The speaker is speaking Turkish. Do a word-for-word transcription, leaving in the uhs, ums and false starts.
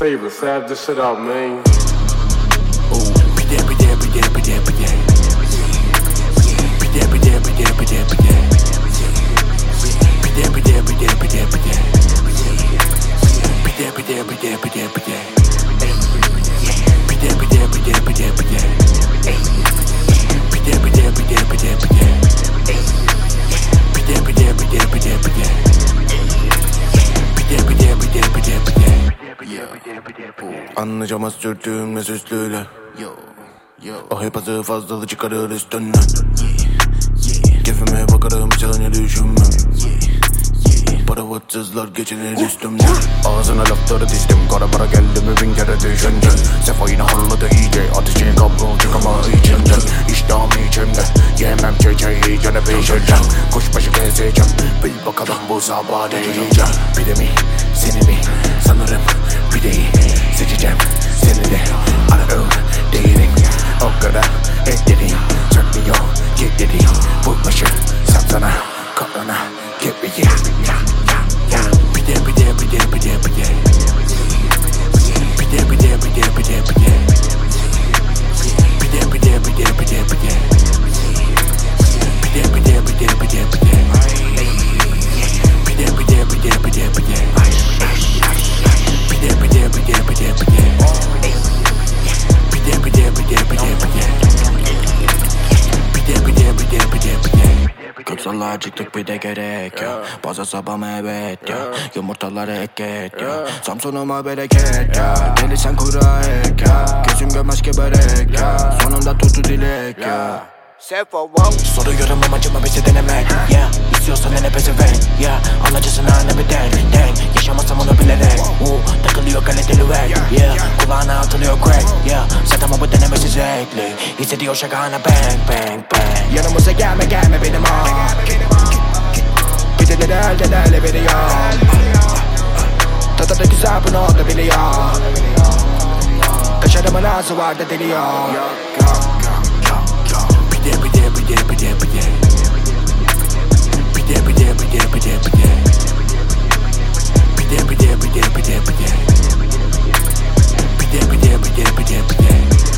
favor, sab this shit out, man. Ooh, pide, pide, pide, pide, pide. Pide, pide, pide, pide, pide. Pide, pide, pide, pide, pide. Pide, pide, pide, pide, pide. Pide, pide, pide, pide, pide. Pide, pide, pide, pide, pide. Pide, pide, pide, pide, pide. Pide, pide, pide, pide, pide. Anlayacağımaz sürtüğümle süslüyle. O hep azı fazlalı çıkarır üstünden. Keyfime bakarım hiç yalan düşünmem. Paravatsızlar geçinir üstümden. Ağzına lafları dizdim, kara para geldi mi bin kere düşünce. Sefa yine harladı iyice, ateşini kavrulacak ama içimden. İştahım içimde, yemem çiçeği iyicene pişireceğim. Kuşbaşı gezeceğim, bil bakalım bu sabah ne yiyeceğim. Pide mi, seni mi, sanırım pideyi seçeceğim. Seni de ara öğün değilim, o kadar ekledim. Çakmıyor, kilitledim, vurmaşı sapsana, kahrana, kepeyi. Pide, pide, pide, pide, pide. Pide, pide, pide, pide, pide. Pide, pide, pide, pide, pide. Pide, pide, pide, pide, pide. Pide, pide, pide, pide, pide. Pide, pide, pide, pide, pide. Pide, pide, pide, pide, pide. Pide, pide, pide, pide, pide. Kötüler çıktık bir de gerek ya. Baza sabahım evet ya. Yumurtaları ek et ya. Samsun'uma bereket ya. Deli sen kura ek ya. Gözüm görmez ki börek ya. Sonunda tuttu dilek ya. Soruyorum amacıma bizi denemek yeah. İstiyorsan ne pezevenk yeah. Anlacısına ne bir denk denk. Yaşamasam onu bilerek uh, takılıyor kaliteli ver yeah. Kulağına atılıyor crack yeah. Zaten bu denemesi zevkli. Hissediyor şakana bang bang bang. Yanımıza gelme gelme benim ah. Pideleri elden ele veriyorum. Tadı da güzel bunu da biliyor. Kaşarımın ağzı var da deliyor. Pide, pide, pide, pide, pide. Pide, pide, pide, pide, pide. Pide, pide, pide, pide, pide. Pide, pide, pide, pide, pide.